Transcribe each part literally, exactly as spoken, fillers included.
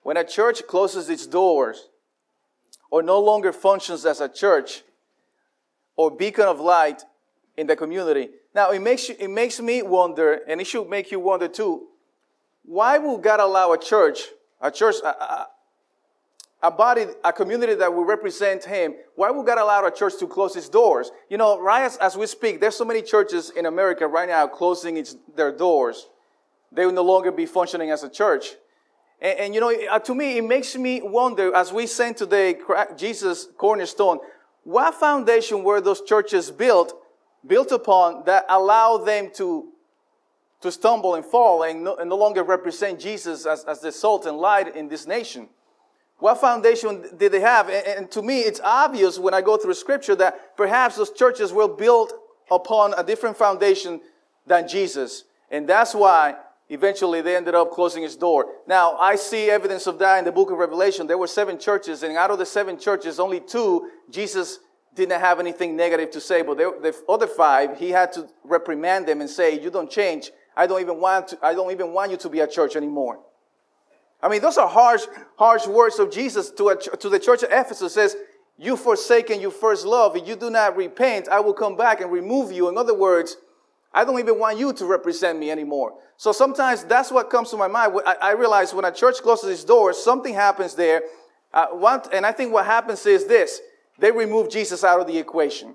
when a church closes its doors or no longer functions as a church or beacon of light in the community. Now, it makes you, it makes me wonder, and it should make you wonder too, why would God allow a church, a church, a, a, a body, a community that will represent Him, why would God allow a church to close its doors? You know, right as, as we speak, there's so many churches in America right now closing its, their doors. They will no longer be functioning as a church. And, and you know, uh, to me, it makes me wonder, as we sang today, Jesus Cornerstone, what foundation were those churches built, built upon that allow them to, to stumble and fall and no, and no longer represent Jesus as, as the salt and light in this nation? What foundation did they have? And, and to me, it's obvious when I go through Scripture that perhaps those churches were built upon a different foundation than Jesus. And that's why eventually they ended up closing its door. Now, I see evidence of that in the book of Revelation. There were seven churches, and out of the seven churches, only two, Jesus didn't have anything negative to say. But the other five, He had to reprimand them and say, you don't change. I don't even want to, I don't even want you to be a church anymore. I mean, those are harsh, harsh words of Jesus to, a, to the church of Ephesus. Says, you forsaken your first love. If you do not repent, I will come back and remove you. In other words, I don't even want you to represent me anymore. So sometimes that's what comes to my mind. I, I realize when a church closes its doors, something happens there. Uh, one, and I think what happens is this. They remove Jesus out of the equation.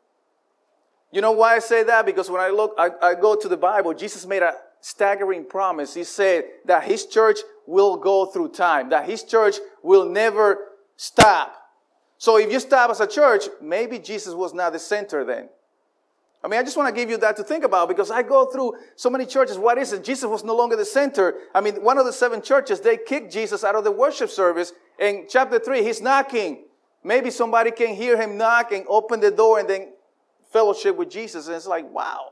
You know why I say that? Because when I look, I, I go to the Bible, Jesus made a staggering promise. He said that His church will go through time, that His church will never stop. So if you stop as a church, maybe Jesus was not the center then. I mean, I just want to give you that to think about, because I go through so many churches. What is it? Jesus was no longer the center. I mean, one of the seven churches, they kicked Jesus out of the worship service. In chapter three, He's knocking. Maybe somebody can hear Him knock and open the door and then fellowship with Jesus. And it's like, wow.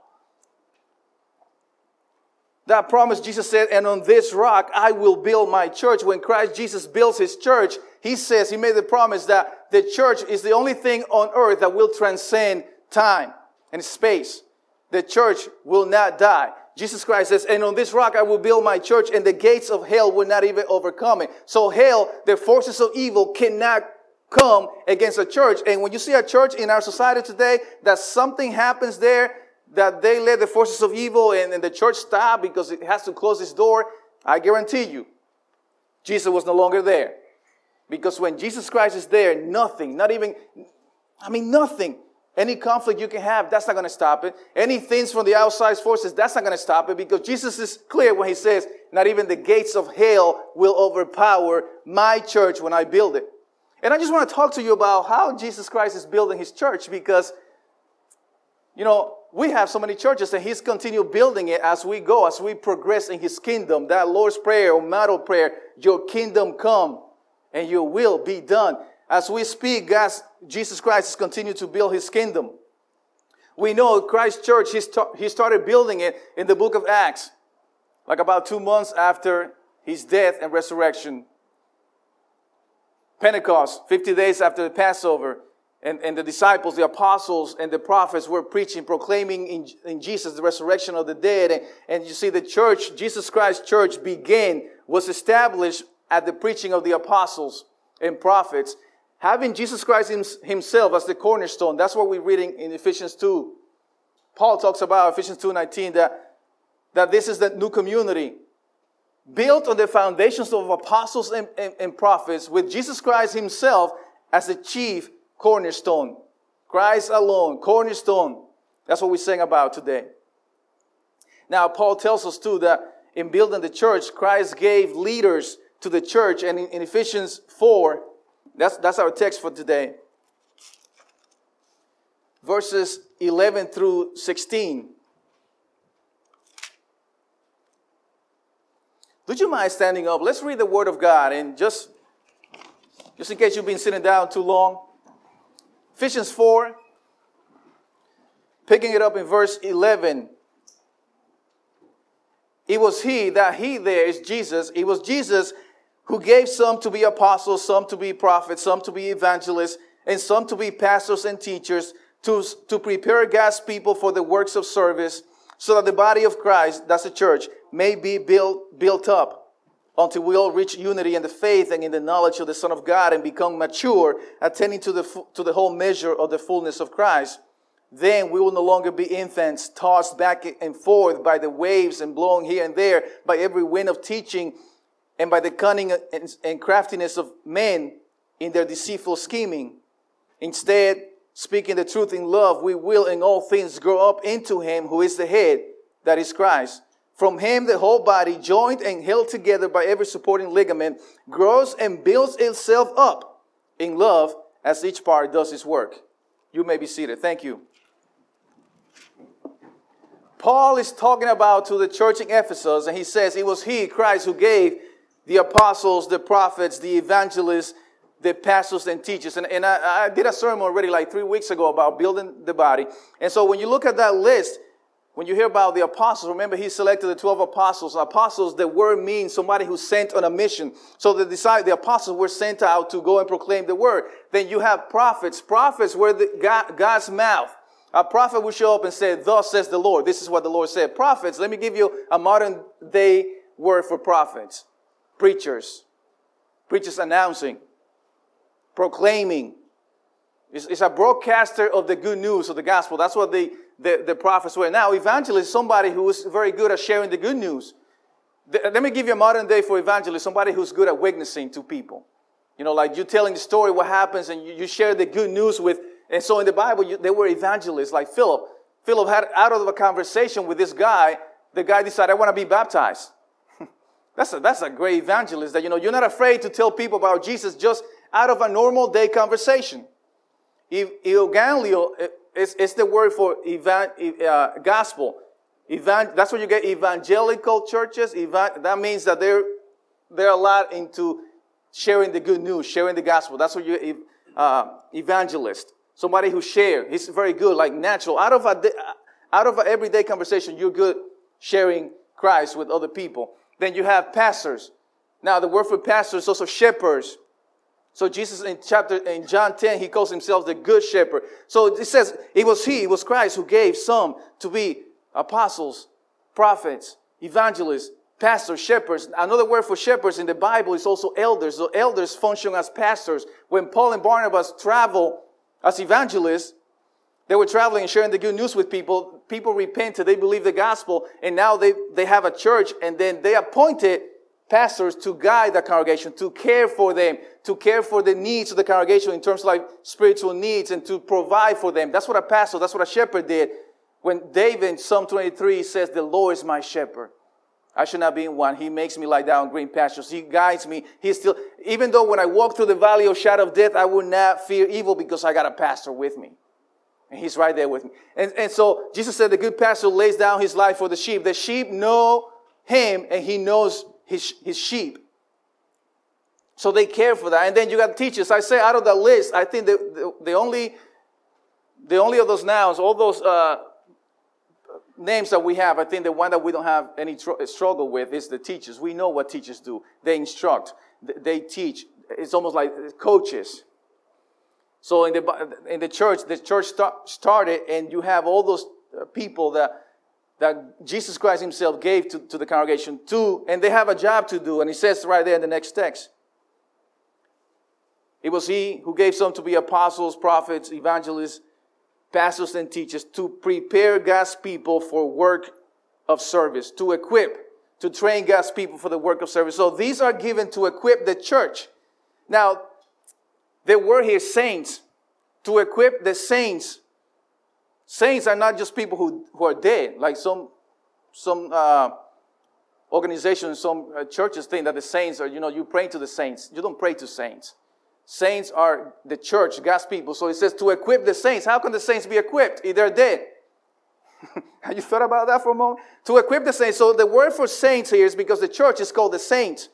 That promise, Jesus said, and on this rock I will build my church. When Christ Jesus builds His church, He says, He made the promise that the church is the only thing on earth that will transcend time and space. The church will not die. Jesus Christ says, and on this rock I will build my church, and the gates of hell will not even overcome it. So hell, the forces of evil, cannot come against a church. And when you see a church in our society today, that something happens there, that they let the forces of evil and, and the church stop because it has to close its door, I guarantee you, Jesus was no longer there. Because when Jesus Christ is there, nothing, not even, I mean, nothing. Any conflict you can have, that's not going to stop it. Any things from the outside forces, that's not going to stop it, because Jesus is clear when He says, not even the gates of hell will overpower my church when I build it. And I just want to talk to you about how Jesus Christ is building His church, because, you know, we have so many churches, and He's continued building it as we go, as we progress in His kingdom. That Lord's Prayer or model prayer, your kingdom come and your will be done. As we speak, God's, Jesus Christ has continued to build His kingdom. We know Christ Church, he, st- he started building it in the book of Acts, like about two months after His death and resurrection. Pentecost, fifty days after the Passover, and, and the disciples, the apostles, and the prophets were preaching, proclaiming in, in Jesus the resurrection of the dead. And, and you see the church, Jesus Christ Church began, was established at the preaching of the apostles and prophets, having Jesus Christ Himself as the cornerstone. That's what we're reading in Ephesians two. Paul talks about Ephesians two nineteen, that, that this is the new community, built on the foundations of apostles and, and, and prophets, with Jesus Christ Himself as the chief cornerstone. Christ alone, cornerstone. That's what we sing about today. Now, Paul tells us too that in building the church, Christ gave leaders to the church. And in, in Ephesians four, that's, that's our text for today. Verses eleven through sixteen. Would you mind standing up? Let's read the Word of God. And just, just in case you've been sitting down too long. Ephesians four, picking it up in verse eleven. It was He, that He there is Jesus. It was Jesus who gave some to be apostles, some to be prophets, some to be evangelists, and some to be pastors and teachers, to, to prepare God's people for the works of service, so that the body of Christ, that's the church, may be built, built up until we all reach unity in the faith and in the knowledge of the Son of God and become mature, attaining to the, to the whole measure of the fullness of Christ. Then we will no longer be infants, tossed back and forth by the waves and blown here and there by every wind of teaching and by the cunning and craftiness of men in their deceitful scheming. Instead, speaking the truth in love, we will in all things grow up into Him who is the head, that is Christ. From Him the whole body, joined and held together by every supporting ligament, grows and builds itself up in love as each part does its work. You may be seated. Thank you. Paul is talking about to the church in Ephesus, and he says it was He, Christ, who gave the apostles, the prophets, the evangelists, the pastors and teachers. And, and I, I did a sermon already like three weeks ago about building the body. And so when you look at that list, when you hear about the apostles, remember He selected the twelve apostles. Apostles, the word means somebody who's sent on a mission. So the disciples, the apostles were sent out to go and proclaim the word. Then you have prophets. Prophets were the, God, God's mouth. A prophet would show up and say, thus says the Lord. This is what the Lord said. Prophets, let me give you a modern day word for prophets. Preachers. Preachers announcing. Proclaiming. It's, it's a broadcaster of the good news of the gospel. That's what the, the, the prophets were. Now, evangelist is somebody who is very good at sharing the good news. The, let me give you a modern day for evangelist. Somebody who's good at witnessing to people. You know, like you telling the story, what happens, and you, you share the good news with. And so in the Bible, you, they were evangelists like Philip. Philip had, out of a conversation with this guy, the guy decided, I want to be baptized. that's, a, that's a great evangelist that, you know, you're not afraid to tell people about Jesus just out of a normal day conversation. Evangelio is, is the word for evan, uh, gospel. Evan, that's where you get evangelical churches. Evan, that means that they're, they're a lot into sharing the good news, sharing the gospel. That's what you're uh, evangelist. Somebody who shares. He's very good, like natural. Out of a out of an everyday conversation, you're good sharing Christ with other people. Then you have pastors. Now, the word for pastors is also shepherds. So Jesus in chapter in John ten, He calls Himself the good shepherd. So it says it was He, it was Christ who gave some to be apostles, prophets, evangelists, pastors, shepherds. Another word for shepherds in the Bible is also elders. So elders function as pastors. When Paul and Barnabas travel as evangelists, they were traveling and sharing the good news with people. People repented. They believed the gospel. And now they, they have a church. And then they appointed pastors to guide the congregation, to care for them, to care for the needs of the congregation in terms of like spiritual needs and to provide for them. That's what a pastor, that's what a shepherd did. When David in Psalm twenty-three says, the Lord is my shepherd. I should not be in want. He makes me lie down in green pastures. He guides me. He's still, even though when I walk through the valley of shadow of death, I will not fear evil because I got a pastor with me. And He's right there with me. And, and so Jesus said the good pastor lays down his life for the sheep. The sheep know Him and He knows his, his sheep. So they care for that. And then you got teachers. I say out of that list, I think the, the, the only, the only of those nouns, all those, uh, names that we have, I think the one that we don't have any tr- struggle with is the teachers. We know what teachers do. They instruct. They teach. It's almost like coaches. So in the in the church, the church start, started, and you have all those people that that Jesus Christ Himself gave to, to the congregation to, and they have a job to do. And He says right there in the next text, it was He who gave some to be apostles, prophets, evangelists, pastors and teachers to prepare God's people for work of service, to equip, to train God's people for the work of service. So these are given to equip the church. Now, the word here, saints, to equip the saints. Saints are not just people who, who are dead, like some some uh, organizations, some uh, churches think that the saints are, you know, you pray to the saints. You don't pray to saints. Saints are the church, God's people. So it says to equip the saints. How can the saints be equipped if they're dead? Have you thought about that for a moment? To equip the saints. So the word for saints here is because the church is called the saints.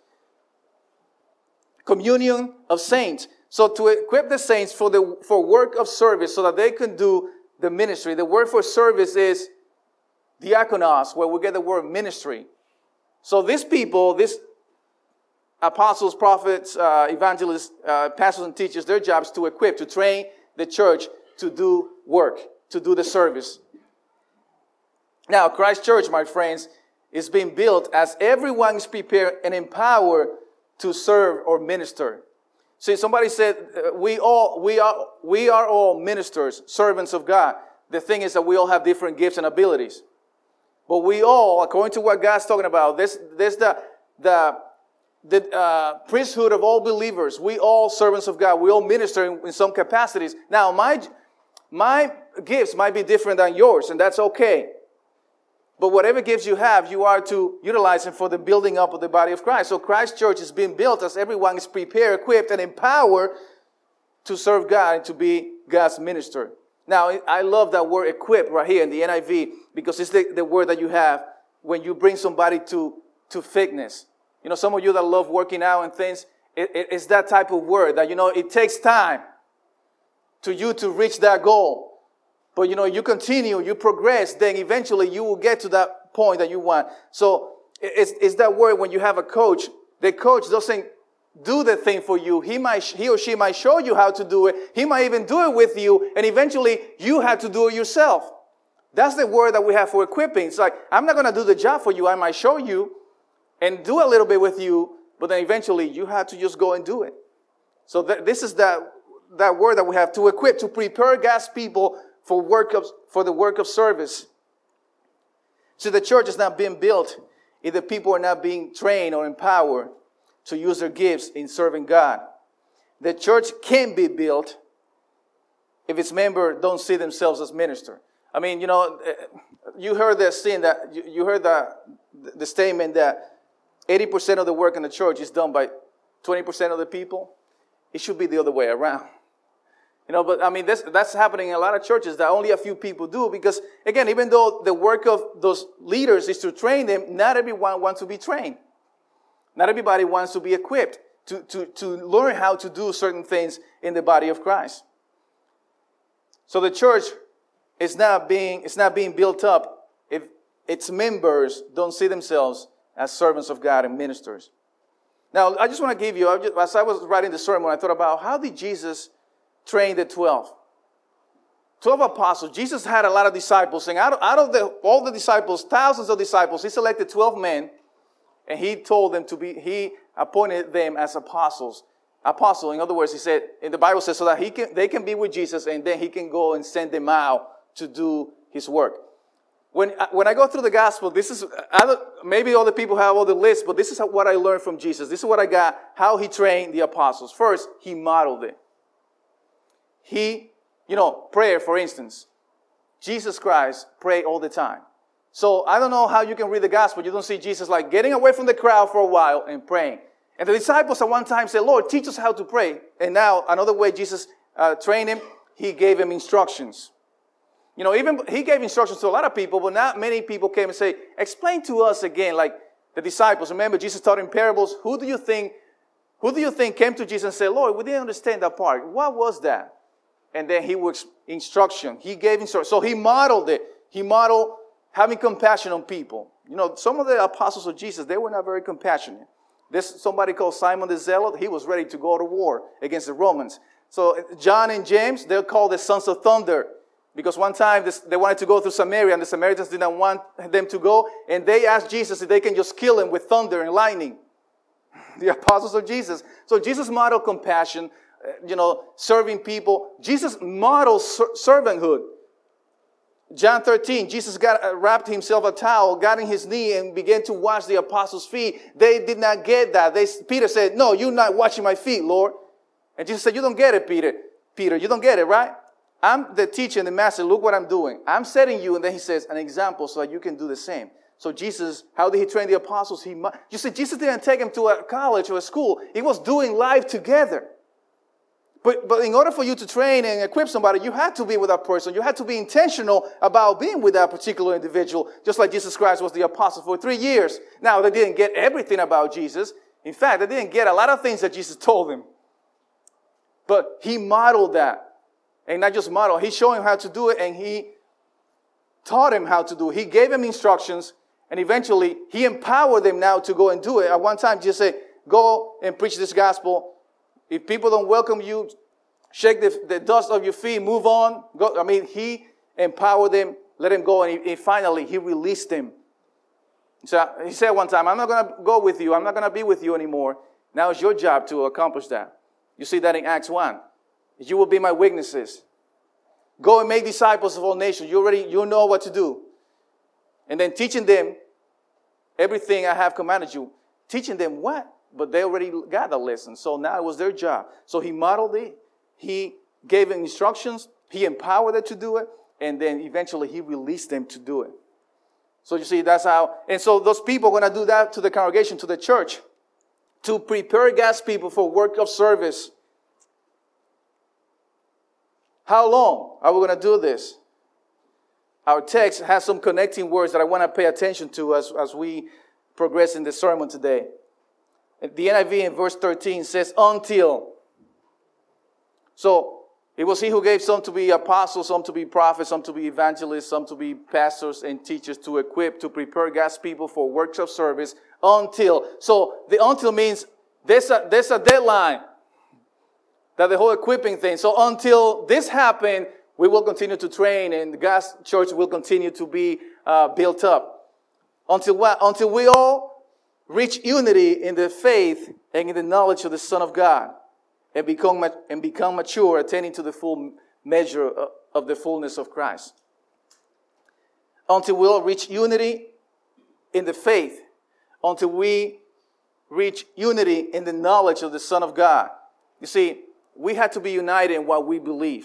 Communion of saints. So to equip the saints for the for work of service so that they can do the ministry. The word for service is diakonos, where we get the word ministry. So these people, these apostles, prophets, uh, evangelists, uh, pastors and teachers, their job is to equip, to train the church to do work, to do the service. Now, Christ Church, my friends, is being built as everyone is prepared and empowered to serve or minister. See, somebody said, uh, we all, we are, we are all ministers, servants of God. The thing is that we all have different gifts and abilities. But we all, according to what God's talking about, this, this the, the, the uh, priesthood of all believers. We all servants of God. We all minister in, in some capacities. Now, my, my gifts might be different than yours, and that's okay. But whatever gifts you have, you are to utilize them for the building up of the body of Christ. So Christ Church is being built as everyone is prepared, equipped, and empowered to serve God and to be God's minister. Now, I love that word equip right here in the N I V because it's the, the word that you have when you bring somebody to, to fitness. You know, some of you that love working out and things, it, it, it's that type of word that, you know, it takes time to you to reach that goal. But, you know, you continue, you progress, then eventually you will get to that point that you want. So it's, it's that word when you have a coach. The coach doesn't do the thing for you. He might, he or she might show you how to do it. He might even do it with you. And eventually you have to do it yourself. That's the word that we have for equipping. It's like, I'm not going to do the job for you. I might show you and do a little bit with you. But then eventually you have to just go and do it. So th- this is that, that word that we have to equip, to prepare God's people for work of, for the work of service. So the church is not being built if the people are not being trained or empowered to use their gifts in serving God. The church can be built if its members don't see themselves as ministers. I mean, you know, you heard the saying that you heard the the statement that eighty percent of the work in the church is done by twenty percent of the people. It should be the other way around. You know, but I mean, this, that's happening in a lot of churches that only a few people do because, again, even though the work of those leaders is to train them, not everyone wants to be trained. Not everybody wants to be equipped to, to, to learn how to do certain things in the body of Christ. So the church is not being, it's not being built up if its members don't see themselves as servants of God and ministers. Now, I just want to give you, I just, as I was writing the sermon, I thought about how did Jesus train the twelve? Twelve apostles. Jesus had a lot of disciples, and out of, out of the, all the disciples, thousands of disciples, he selected twelve men, and he told them to be, he appointed them as apostles. Apostle, in other words, he said, in the Bible says, so that he can, they can be with Jesus, and then he can go and send them out to do his work. When, when I go through the gospel, this is, other, maybe other people have all the lists, but this is what I learned from Jesus. This is what I got, how he trained the apostles. First, he modeled it. He, you know, prayer, for instance. Jesus Christ prayed all the time. So I don't know how you can read the gospel. You don't see Jesus like getting away from the crowd for a while and praying. And the disciples at one time said, Lord, teach us how to pray. And now another way Jesus uh, trained him, he gave him instructions. You know, even he gave instructions to a lot of people, but not many people came and say, explain to us again, like the disciples. Remember, Jesus taught in parables. Who do you think, who do you think came to Jesus and said, Lord, we didn't understand that part. What was that? And then he was instruction. He gave instruction. So he modeled it. He modeled having compassion on people. You know, some of the apostles of Jesus, they were not very compassionate. There's somebody called Simon the Zealot. He was ready to go to war against the Romans. So John and James, they're called the sons of thunder. Because one time this, they wanted to go through Samaria and the Samaritans did not want them to go. And they asked Jesus if they can just kill him with thunder and lightning. The apostles of Jesus. So Jesus modeled compassion, you know, serving people. Jesus modeled ser- servanthood. John thirteen, Jesus got uh, wrapped himself a towel, got in his knee and began to wash the apostles' feet. They did not get that. They, Peter said, no, you're not washing my feet, Lord. And Jesus said, you don't get it, Peter. Peter, you don't get it, right? I'm the teacher and the master. Look what I'm doing. I'm setting you, and then he says, an example so that you can do the same. So Jesus, how did he train the apostles? He, you see, Jesus didn't take them to a college or a school. He was doing life together. But, but in order for you to train and equip somebody, you had to be with that person. You had to be intentional about being with that particular individual, just like Jesus Christ was the apostle for three years. Now, they didn't get everything about Jesus. In fact, they didn't get a lot of things that Jesus told them. But he modeled that. And not just modeled, he showed him how to do it, and he taught him how to do it. He gave him instructions, and eventually he empowered them now to go and do it. At one time, Jesus said, go and preach this gospel. If people don't welcome you, shake the, the dust of your feet, move on. Go. I mean, he empowered them, let them go, and, he, and finally he released them. So he said one time, I'm not going to go with you. I'm not going to be with you anymore. Now it's your job to accomplish that. You see that in Acts one. You will be my witnesses. Go and make disciples of all nations. You already you know what to do. And then teaching them everything I have commanded you. Teaching them what? But they already got the lesson. So now it was their job. So he modeled it. He gave them instructions. He empowered them to do it. And then eventually he released them to do it. So you see, that's how. And so those people are going to do that to the congregation, to the church, to prepare God's people for work of service. How long are we going to do this? Our text has some connecting words that I want to pay attention to as, as we progress in the sermon today. The N I V in verse thirteen says, until. So, it was he who gave some to be apostles, some to be prophets, some to be evangelists, some to be pastors and teachers, to equip, to prepare God's people for works of service, until. So, the until means there's a, there's a deadline. That the whole equipping thing. So, until this happened, we will continue to train and God's church will continue to be uh, built up. Until what? Until we all reach unity in the faith and in the knowledge of the Son of God and become, and become mature, attaining to the full measure of the fullness of Christ. Until we all reach unity in the faith. Until we reach unity in the knowledge of the Son of God. You see, we have to be united in what we believe.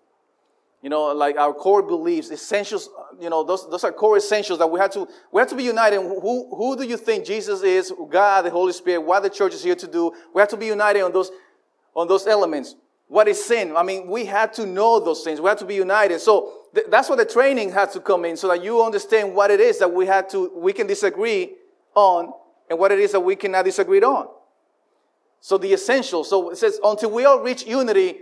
You know, like our core beliefs, essentials, you know, those, those are core essentials that we have to, we have to be united. Who, who do you think Jesus is? God, the Holy Spirit, what the church is here to do. We have to be united on those, on those elements. What is sin? I mean, we have to know those things. We have to be united. So th- that's where the training has to come in so that you understand what it is that we have to, we can disagree on and what it is that we cannot disagree on. So the essentials. So it says, until we all reach unity,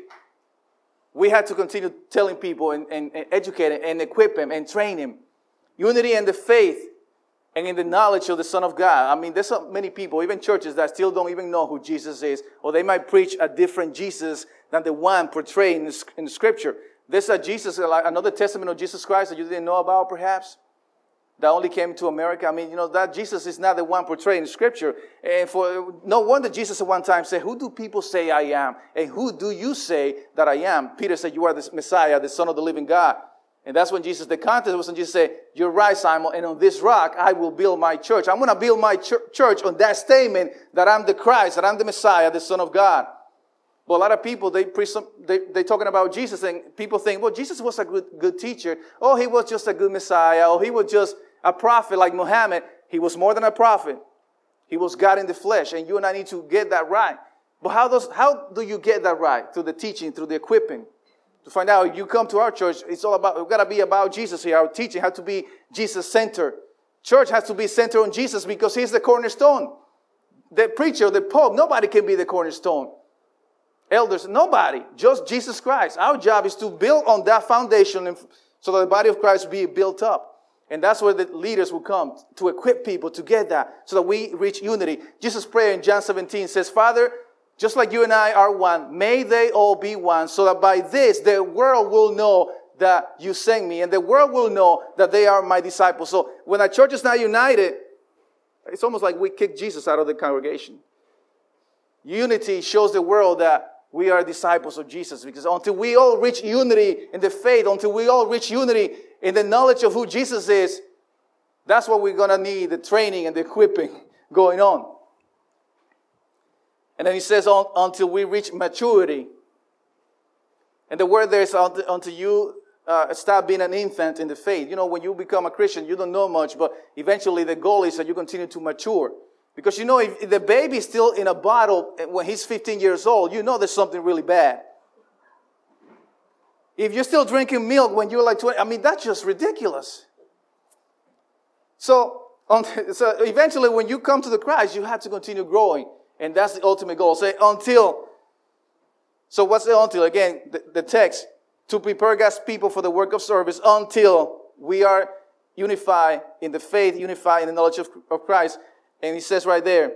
we have to continue telling people and, and, and educating and equip them and train them. Unity in the faith and in the knowledge of the Son of God. I mean, there's so many people, even churches, that still don't even know who Jesus is. Or they might preach a different Jesus than the one portrayed in the, in the Scripture. There's a Jesus, another testament of Jesus Christ that you didn't know about, perhaps, that only came to America. I mean, you know, that Jesus is not the one portrayed in Scripture. And for no wonder Jesus at one time said, who do people say I am? And who do you say that I am? Peter said, you are the Messiah, the Son of the living God. And that's when Jesus, the context was when Jesus said, you're right, Simon, and on this rock I will build my church. I'm going to build my ch- church on that statement that I'm the Christ, that I'm the Messiah, the Son of God. But a lot of people, they preach some, they, they're talking about Jesus, and people think, well, Jesus was a good, good teacher. Oh, he was just a good Messiah. Oh, he was just a prophet like Muhammad. He was more than a prophet. He was God in the flesh, and you and I need to get that right. But how does how do you get that right? Through the teaching, through the equipping. To find out, if you come to our church, it's all about, we've got to be about Jesus here. Our teaching has to be Jesus-centered. Church has to be centered on Jesus because he's the cornerstone. The preacher, the pope, nobody can be the cornerstone. Elders, nobody. Just Jesus Christ. Our job is to build on that foundation so that the body of Christ be built up. And that's where the leaders will come, to equip people to get that, so that we reach unity. Jesus' prayer in John seventeen says, Father, just like you and I are one, may they all be one, so that by this the world will know that you sent me, and the world will know that they are my disciples. So when a church is not united, it's almost like we kick Jesus out of the congregation. Unity shows the world that we are disciples of Jesus, because until we all reach unity in the faith, until we all reach unity in the knowledge of who Jesus is, that's what we're going to need, the training and the equipping going on. And then he says, until we reach maturity. And the word there is until, until you uh, stop being an infant in the faith. You know, when you become a Christian, you don't know much, but eventually the goal is that you continue to mature. Because you know, if the baby is still in a bottle when he's fifteen years old, you know there's something really bad. If you're still drinking milk when you're like twenty, I mean, that's just ridiculous. So, um, so eventually when you come to the Christ, you have to continue growing. And that's the ultimate goal. Say, until. So what's the until? Again, the, the text, to prepare God's people for the work of service until we are unified in the faith, unified in the knowledge of, of Christ. And he says right there,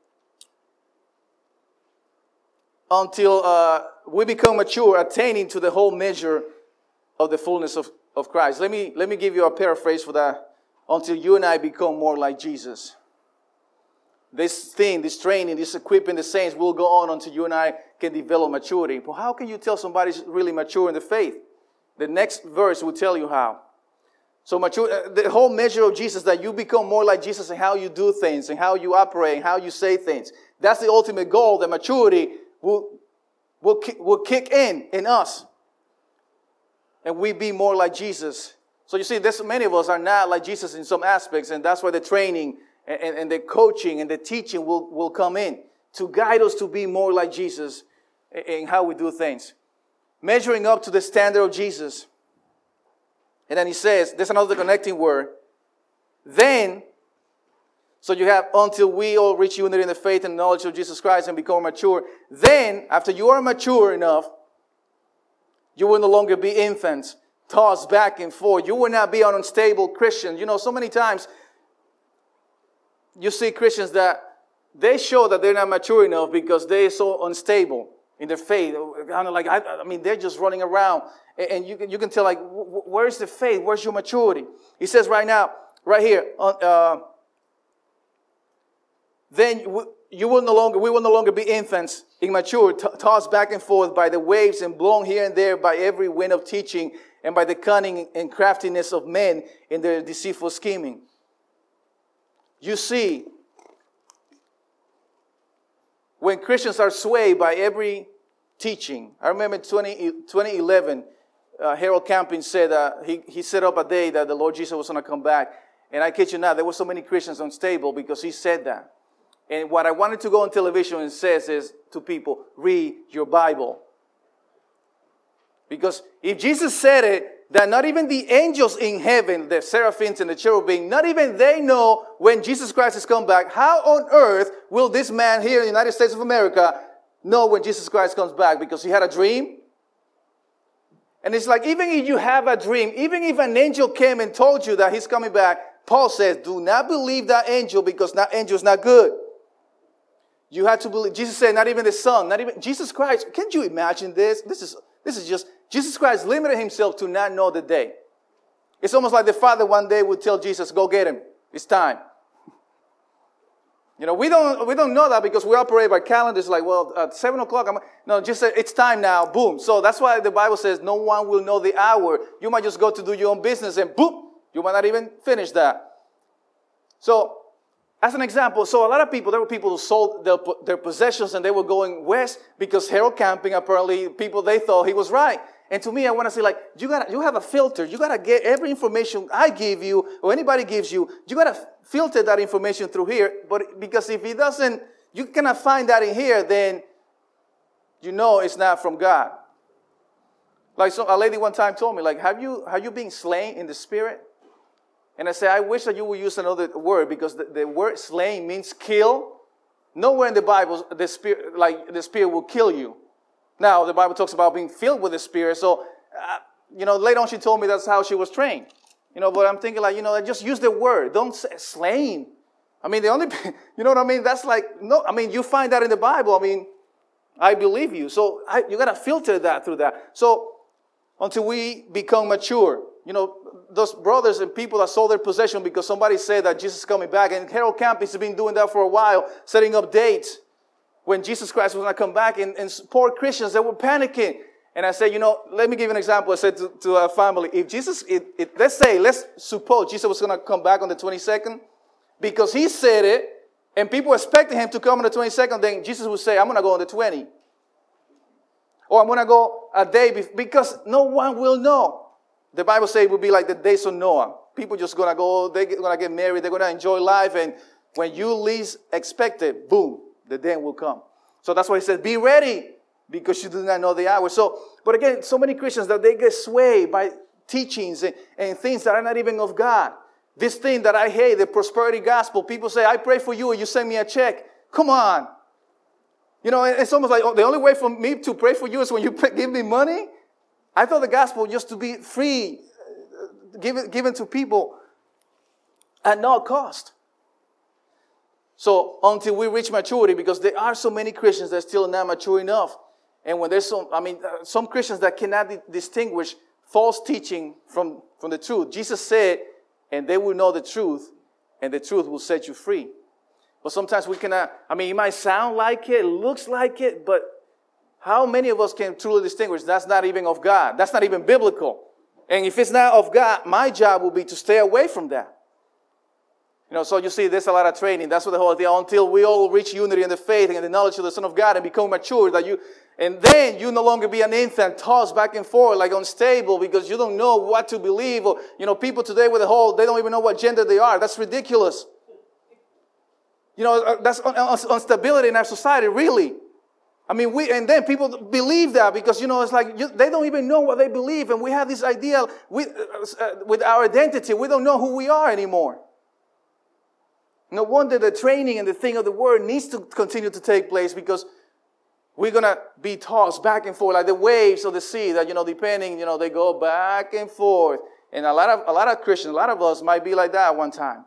until uh, we become mature, attaining to the whole measure of the fullness of, of Christ. Let me let me give you a paraphrase for that. until you and I become more like Jesus. This thing, this training, this equipping the saints will go on until you and I can develop maturity. But how can you tell somebody's really mature in the faith? The next verse will tell you how. So mature, the whole measure of Jesus, that you become more like Jesus in how you do things, and how you operate, and how you say things. That's the ultimate goal, that maturity will, will, will kick in in us. And we be more like Jesus. So you see, there's many of us are not like Jesus in some aspects, and that's why the training and, and, and the coaching and the teaching will, will come in to guide us to be more like Jesus in how we do things. Measuring up to the standard of Jesus. And then he says, there's another connecting word. Then, so you have until we all reach unity in the faith and knowledge of Jesus Christ and become mature. Then, after you are mature enough, you will no longer be infants, tossed back and forth. You will not be an unstable Christian. You know, so many times you see Christians that they show that they're not mature enough because they're so unstable in their faith. Kind of like, I, I mean, they're just running around. And you can, you can tell, like, where's the faith? Where's your maturity? He says right now, right here, uh, then you will no longer, we will no longer be infants, immature, t- tossed back and forth by the waves and blown here and there by every wind of teaching and by the cunning and craftiness of men in their deceitful scheming. You see, when Christians are swayed by every teaching, I remember in twenty eleven, uh, Harold Camping said uh, he, he set up a day that the Lord Jesus was going to come back. And I kid you not, there were so many Christians unstable because he said that. And what I wanted to go on television and says is to people, read your Bible. Because if Jesus said it, that not even the angels in heaven, the seraphims and the cherubim, not even they know when Jesus Christ has come back, how on earth will this man here in the United States of America know when Jesus Christ comes back? Because he had a dream. And it's like, even if you have a dream, even if an angel came and told you that he's coming back, Paul says, do not believe that angel, because that angel is not good. You have to believe. Jesus said, not even the Son, not even Jesus Christ. Can't you imagine this? This is this is just Jesus Christ limited himself to not know the day. It's almost like the Father one day would tell Jesus, "Go get him. It's time." You know, we don't we don't know that because we operate by calendars. Like, well, at seven o'clock, I'm, no, just say it's time now. Boom. So that's why the Bible says no one will know the hour. You might just go to do your own business and boom, you might not even finish that. So, as an example, so a lot of people, there were people who sold their, their possessions and they were going west because Harold Camping, apparently, people, they thought he was right. And to me, I want to say, like, you got you have a filter. You got to get every information I give you or anybody gives you. You got to filter that information through here. But because if he doesn't, you cannot find that in here, then you know it's not from God. Like, so a lady one time told me, like, have you have you been slain in the spirit? And I said, I wish that you would use another word, because the, the word slain means kill. Nowhere in the Bible, the spirit, like the spirit will kill you. Now, the Bible talks about being filled with the Spirit. So, uh, you know, later on she told me that's how she was trained. You know, but I'm thinking, like, you know, just use the word. Don't say slain. I mean, the only, you know what I mean? That's like, no, I mean, you find that in the Bible. I mean, I believe you. So I, you got to filter that through that. So until we become mature, you know, those brothers and people that sold their possession because somebody said that Jesus is coming back. And Harold Camp has been doing that for a while, setting up dates when Jesus Christ was going to come back, and, and poor Christians, they were panicking. And I said, you know, let me give you an example. I said to, to our family, if Jesus, it, it, let's say, let's suppose Jesus was going to come back on the twenty-second, because he said it, and people expected him to come on the twenty-second, then Jesus would say, I'm going to go on the twentieth. Or I'm going to go a day before, because no one will know. The Bible says it would be like the days of Noah. People just going to go, they're going to get married, they're going to enjoy life, and when you least expect it, boom, the day will come. So that's why he says, be ready, because you do not know the hour. So, but again, so many Christians that they get swayed by teachings and, and things that are not even of God. This thing that I hate, the prosperity gospel, people say, I pray for you and you send me a check. Come on. You know, it's almost like, oh, the only way for me to pray for you is when you pay, give me money. I thought the gospel just to be free, given, given to people at no cost. So until we reach maturity, because there are so many Christians that are still not mature enough. And when there's some, I mean, uh, some Christians that cannot di- distinguish false teaching from, from the truth. Jesus said and they will know the truth, and the truth will set you free. But sometimes we cannot, I mean, it might sound like it, looks like it, but how many of us can truly distinguish that's not even of God? That's not even biblical. And if it's not of God, my job will be to stay away from that. You know, so you see, there's a lot of training. That's what the whole thing, until we all reach unity in the faith and in the knowledge of the Son of God and become mature, that you, and then you no longer be an infant tossed back and forth like unstable because you don't know what to believe. Or, you know, people today with the whole, they don't even know what gender they are. That's ridiculous. You know, that's instability in our society, really. I mean, we, and then people believe that because, you know, it's like, you, they don't even know what they believe. And we have this idea with, uh, with our identity. We don't know who we are anymore. No wonder the training and the thing of the word needs to continue to take place because we're going to be tossed back and forth like the waves of the sea that, you know, depending, you know, they go back and forth. And a lot of, a lot of Christians, a lot of us might be like that at one time.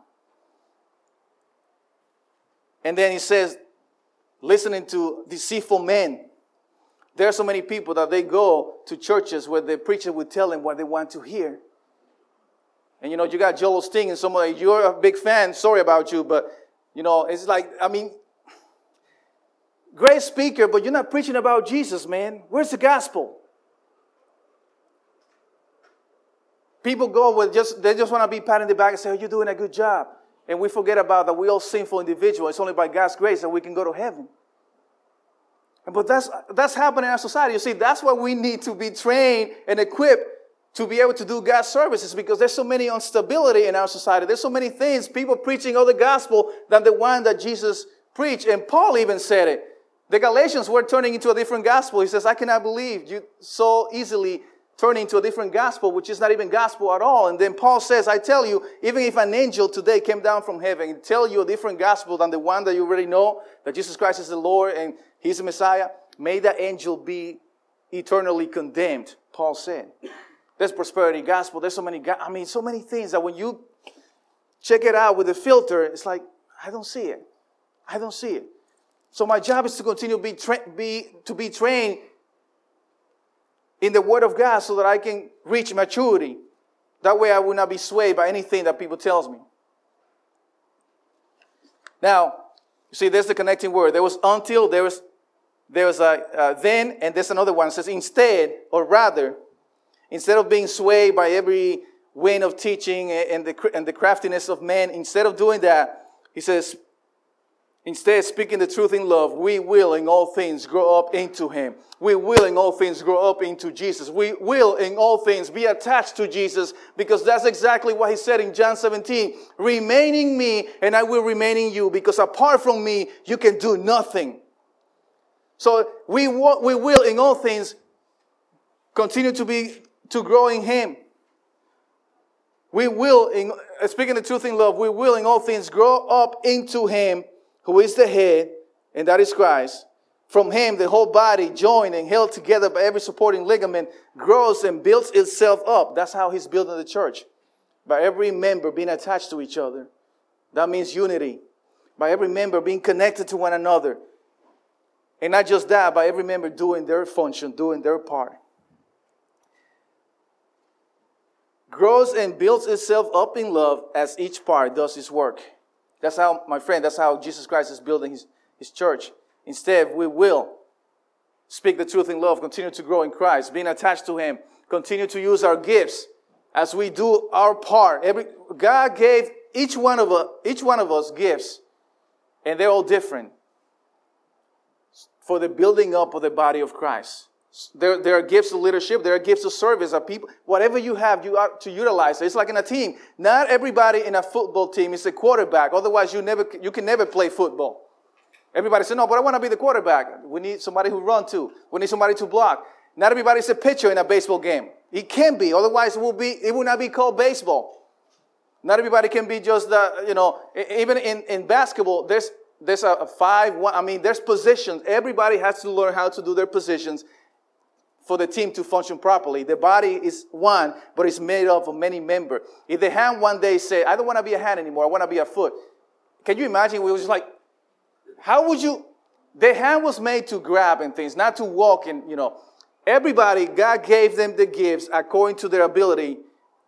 And then he says, listening to deceitful men. There are so many people that they go to churches where the preacher would tell them what they want to hear. And, you know, you got Joel Osteen and somebody, you're a big fan, sorry about you, but, you know, it's like, I mean, great speaker, but you're not preaching about Jesus, man. Where's the gospel? People go with just, they just want to be patting the back and say, oh, you're doing a good job. And we forget about that we're all sinful individuals. It's only by God's grace that we can go to heaven. But that's, that's happening in our society. You see, that's why we need to be trained and equipped to be able to do God's services because there's so many instability in our society. There's so many things, people preaching other gospel than the one that Jesus preached. And Paul even said it. The Galatians were turning into a different gospel. He says, I cannot believe you so easily turning to a different gospel, which is not even gospel at all. And then Paul says, I tell you, even if an angel today came down from heaven and tell you a different gospel than the one that you already know, that Jesus Christ is the Lord and He's the Messiah, may that angel be eternally condemned, Paul said. There's prosperity gospel. There's so many, I mean, so many things that when you check it out with the filter, it's like, I don't see it. I don't see it. So my job is to continue to be, tra- be, to be trained in the Word of God so that I can reach maturity. That way I will not be swayed by anything that people tells me. Now, you see, there's the connecting word. There was until, there was, there was a uh, then, and there's another one. It says instead, or rather, instead of being swayed by every wind of teaching and the, and the craftiness of men, instead of doing that, he says, instead, speaking the truth in love, we will in all things grow up into Him. We will in all things grow up into Jesus. We will in all things be attached to Jesus because that's exactly what He said in John seventeen. Remain in me and I will remain in you because apart from me, you can do nothing. So we, wa- we will in all things continue to be, to grow in Him. We will, in, speaking the truth in love, we will in all things grow up into Him who is the head, and that is Christ. From Him, the whole body, joined and held together by every supporting ligament, grows and builds itself up. That's how He's building the church. By every member being attached to each other. That means unity. By every member being connected to one another. And not just that, by every member doing their function, doing their part. Grows and builds itself up in love as each part does its work. That's how, my friend, that's how Jesus Christ is building His, his church. Instead, we will speak the truth in love, continue to grow in Christ, being attached to Him, continue to use our gifts as we do our part. Every, God gave each one of us, each one of us gifts, and they're all different for the building up of the body of Christ. There, there are gifts of leadership. There are gifts of service. Of people, whatever you have, you are to utilize it. It's like in a team. Not everybody in a football team is a quarterback. Otherwise, you never, you can never play football. Everybody says, no, but I want to be the quarterback. We need somebody who run too. We need somebody to block. Not everybody's a pitcher in a baseball game. It can be. Otherwise, it will be. It will not be called baseball. Not everybody can be just the, you know, even in, in basketball, there's there's a, a five, one, I mean, there's positions. Everybody has to learn how to do their positions for the team to function properly. The body is one, but it's made up of many members. If the hand one day say, I don't want to be a hand anymore, I want to be a foot. Can you imagine? We was just like, how would you, the hand was made to grab and things, not to walk and, you know. Everybody, God gave them the gifts according to their ability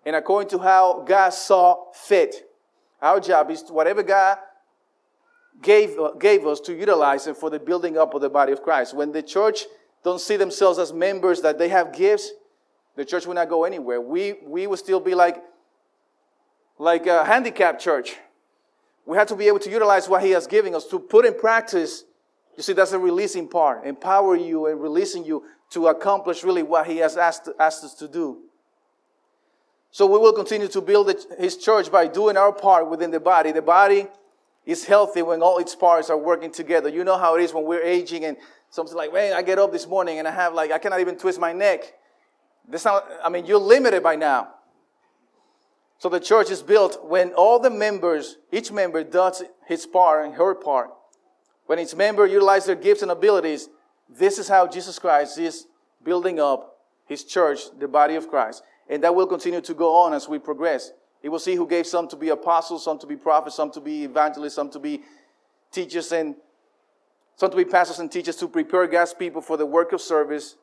and according to how God saw fit. Our job is to, whatever God gave, uh, gave us, to utilize it for the building up of the body of Christ. When the church don't see themselves as members, that they have gifts, the church will not go anywhere. We we will still be like, like a handicapped church. We have to be able to utilize what He has given us, to put in practice. You see, that's a releasing part. Empower you and releasing you to accomplish really what He has asked, asked us to do. So we will continue to build His church by doing our part within the body. The body is healthy when all its parts are working together. You know how it is when we're aging and something like, man, I get up this morning and I have like, I cannot even twist my neck. That's not, I mean, you're limited by now. So the church is built when all the members, each member does his part and her part. When each member utilizes their gifts and abilities, this is how Jesus Christ is building up His church, the body of Christ. And that will continue to go on as we progress. You will see who gave some to be apostles, some to be prophets, some to be evangelists, some to be teachers, and some to be pastors and teachers, to prepare God's people for the work of service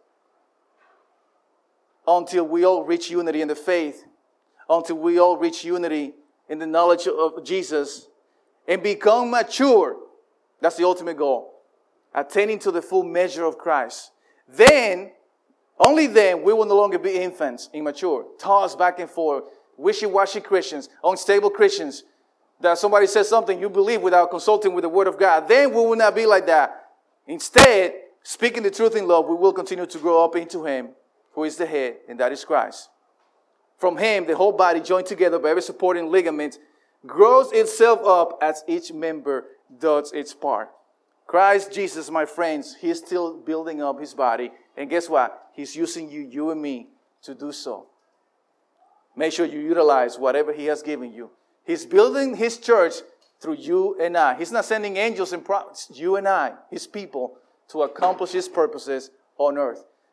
until we all reach unity in the faith, until we all reach unity in the knowledge of Jesus and become mature. That's the ultimate goal. Attaining to the full measure of Christ. Then, only then, we will no longer be infants, immature, tossed back and forth, wishy-washy Christians, unstable Christians, that somebody says something you believe without consulting with the Word of God. Then we will not be like that. Instead, speaking the truth in love, we will continue to grow up into Him, who is the head, and that is Christ. From Him, the whole body, joined together by every supporting ligament, grows itself up as each member does its part. Christ Jesus, my friends, He is still building up His body. And guess what? He's using you, you and me, to do so. Make sure you utilize whatever He has given you. He's building His church through you and I. He's not sending angels and prophets, you and I, His people, to accomplish His purposes on earth.